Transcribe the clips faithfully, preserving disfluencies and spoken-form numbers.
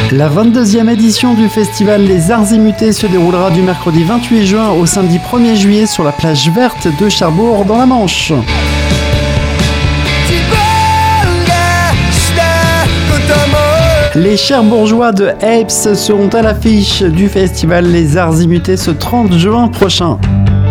La vingt-deuxième édition du festival Les Arts Immutés se déroulera du mercredi vingt-huit juin au samedi premier juillet sur la plage verte de Cherbourg dans la Manche. Les Cherbourgeois de Apes seront à l'affiche du festival Les Arts Immutés ce trente juin prochain.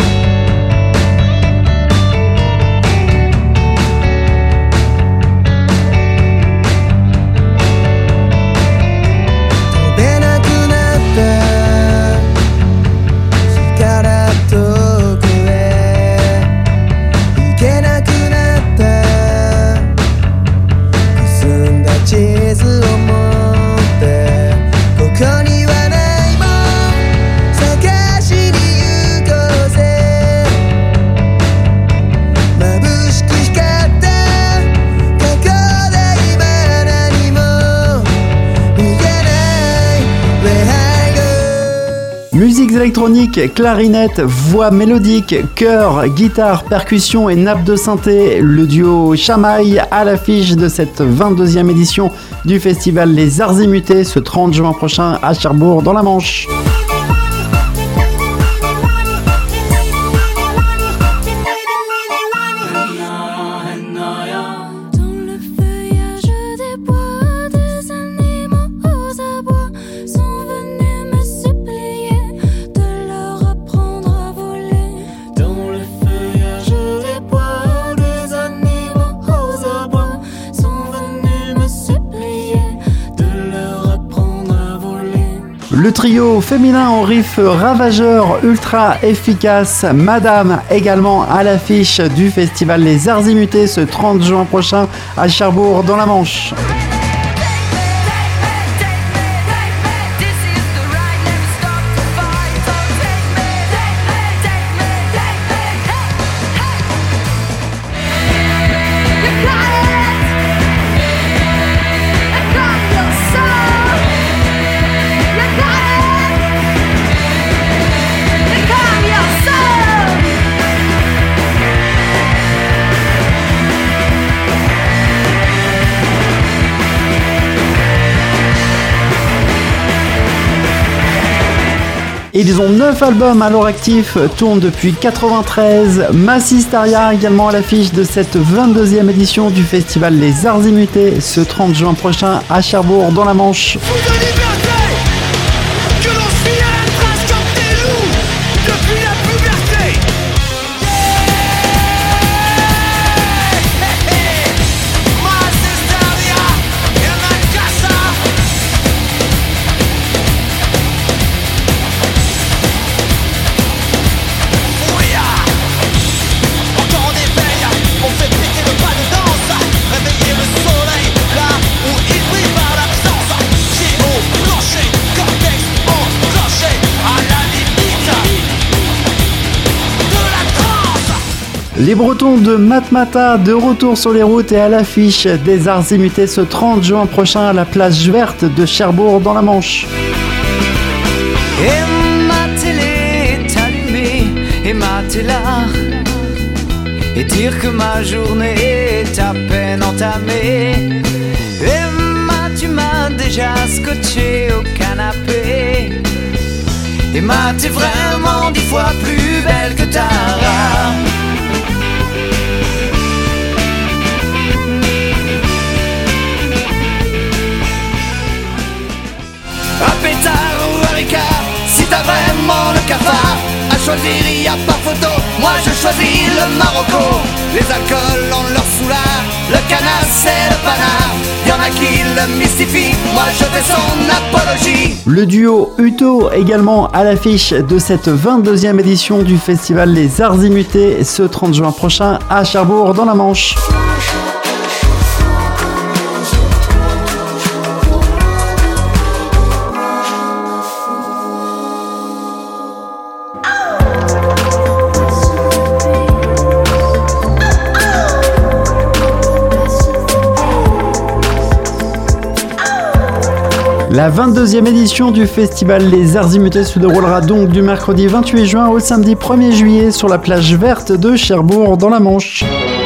Musiques électroniques, clarinette, voix mélodique, chœur, guitare, percussion et nappe de synthé, le duo Chamaille à l'affiche de cette vingt-deuxième édition du festival Les Arts Immutés ce trente juin prochain à Cherbourg dans la Manche. Le trio féminin en riff ravageur ultra efficace, Madame, également à l'affiche du festival Les Arts Immutés ce trente juin prochain à Cherbourg dans la Manche. Ils ont neuf albums à leur actif, tournent depuis quatre-vingt-treize. Massistaria également à l'affiche de cette vingt-deuxième édition du festival Les Arts Immutés ce trente juin prochain à Cherbourg dans la Manche. Les Bretons de Matmata de retour sur les routes et à l'affiche des Arts Immutés ce trente juin prochain à la plage verte de Cherbourg dans la Manche. Et ma télé est allumée, et ma télé et dire que ma journée est à peine entamée. Emma, tu m'as déjà scotché au canapé. Emma, t'es vraiment dix fois plus belle que Tara. Un pétard ou un ricard, si t'as vraiment le cafard. À choisir, il y a pas photo, moi je choisis le Marocco. Les alcools ont leur foulard, le canard c'est le panard. Y'en a qui le mystifient, moi je fais son apologie. Le duo Uto également à l'affiche de cette vingt-deuxième édition du festival Les Arts Immutés ce trente juin prochain à Cherbourg dans la Manche. La vingt-deuxième édition du festival Les Arts Immutés se déroulera donc du mercredi vingt-huit juin au samedi premier juillet sur la plage verte de Cherbourg dans la Manche.